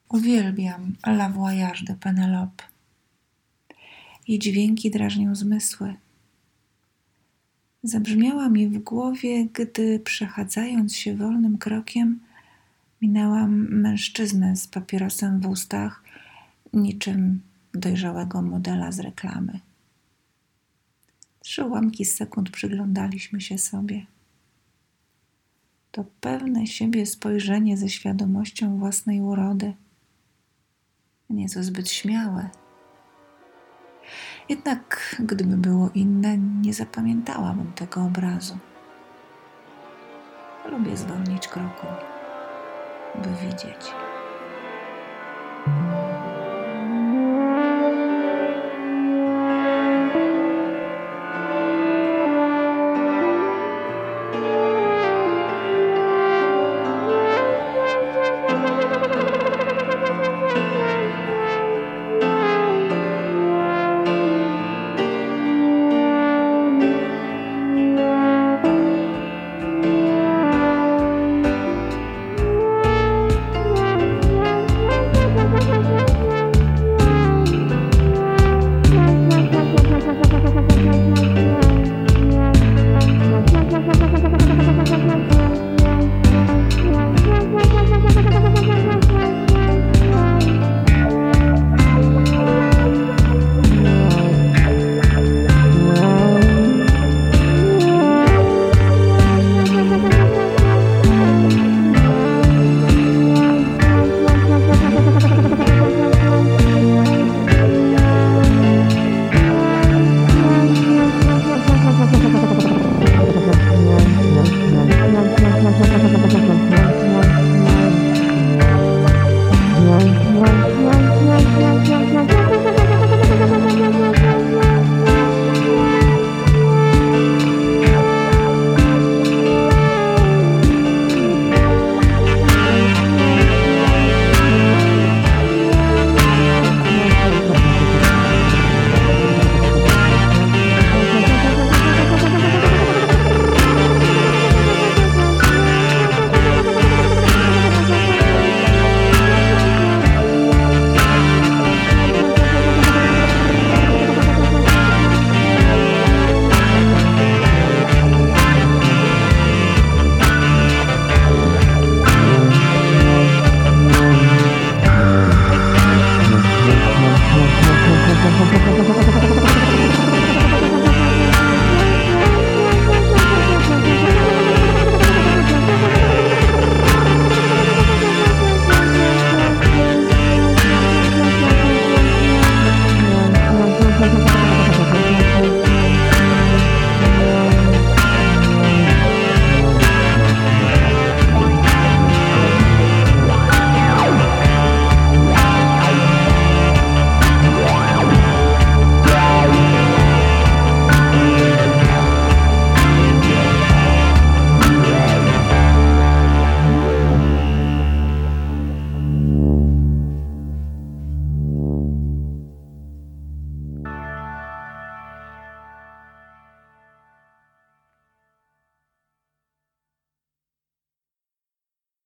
Uwielbiam La Voyage de Penelope. Jej dźwięki drażnią zmysły. Zabrzmiała mi w głowie, gdy przechadzając się wolnym krokiem minęłam mężczyznę z papierosem w ustach, niczym dojrzałego modela z reklamy. 3 ułamki sekund przyglądaliśmy się sobie. To pewne siebie spojrzenie ze świadomością własnej urody. Nieco zbyt śmiałe. Jednak gdyby było inne, nie zapamiętałabym tego obrazu. Lubię zwolnić kroku, by widzieć.